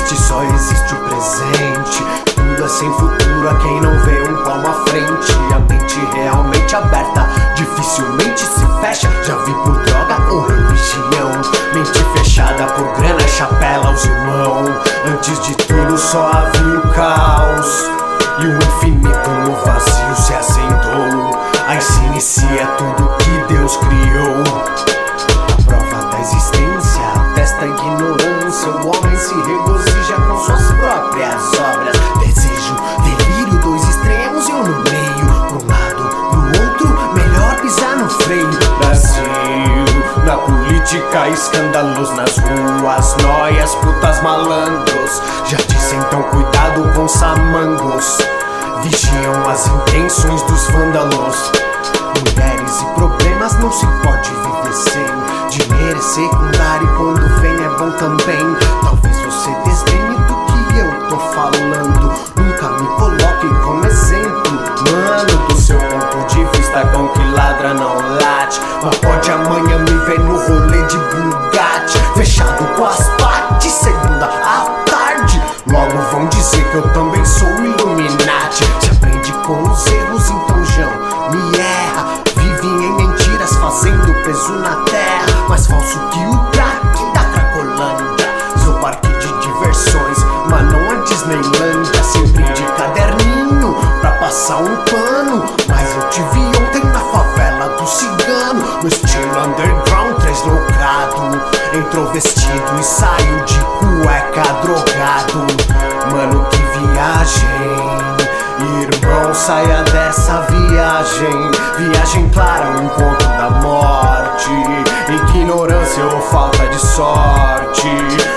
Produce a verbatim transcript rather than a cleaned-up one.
existe, só existe o presente. Tudo é sem futuro a quem não vê um palmo à frente. A mente realmente aberta dificilmente se fecha. Já vi por droga ou religião, mente fechada por grana, chapela aos irmãos. Antes de tudo só havia o caos, e o infinito no vazio se assentou. Aí se inicia tudo que Deus criou. A prova da existência atesta a ignorância. O homem se regozija com suas próprias obras. Desejo, delírio, dois extremos e um no meio. Pra um lado, pro outro, melhor pisar no freio. Brasil, na política, escândalos nas ruas, noias, putas, malandros. Já disse então cuidado com samangos, vigiam as intenções dos vândalos. Mulheres e problemas não se pode viver sem. Dinheiro é secundário e quando vem é bom também. Talvez você desdenhe do que eu tô falando. Nunca me coloque como exemplo, mano. Do seu ponto de vista, cão que ladra não late. Mas pode amanhã me ver no rolê de Bugatti, fechado com as partes, segunda à tarde. Logo vão dizer que eu também sou Illuminati. Se aprende com os erros, então João me erra. Vive em mentiras, fazendo peso na terra. Mais falso que o crack da Cracolândia. Seu parque de diversões, mas não a Disneylândia. Sempre de caderninho pra passar um pano. Mas eu te vi ontem na favela do cigano. No estilo underground, três loucrado. Entrou vestido e saiu de cueca drogado. Mano, que viagem. Irmão, saia dessa viagem. Viagem para o encontro da morte. Ignorância ou falta de sorte.